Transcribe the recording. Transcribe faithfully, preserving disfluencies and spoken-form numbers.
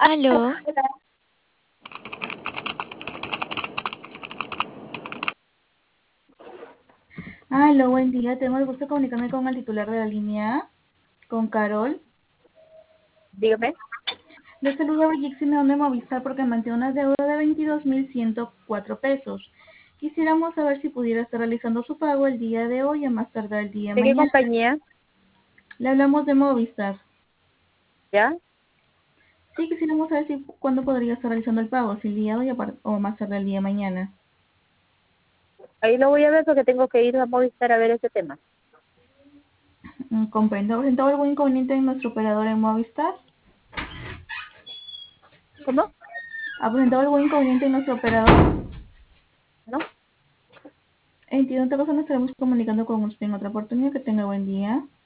Aló, Aló, buen día. Tengo el gusto de comunicarme con el titular de la línea A, con Carol. Dígame. Le saludo a Brigitte de Movistar porque mantiene una deuda de veintidós mil ciento cuatro pesos. Quisiéramos saber si pudiera estar realizando su pago el día de hoy a más tardar el día de ¿De qué mañana. compañía? Le hablamos de Movistar. ¿Ya? Sí, quisiéramos saber si cuándo podría estar realizando el pago, si el día de hoy a par- o más tarde el día de mañana. Ahí lo voy a ver porque tengo que ir a Movistar a ver ese tema. Mm, Comprendo. ¿Ha presentado algún inconveniente en nuestro operador en Movistar? ¿Cómo? ¿Ha presentado algún inconveniente en nuestro operador? ¿No? Entiendo, otra cosa nos estaremos comunicando con usted en otra oportunidad. Que tenga buen día.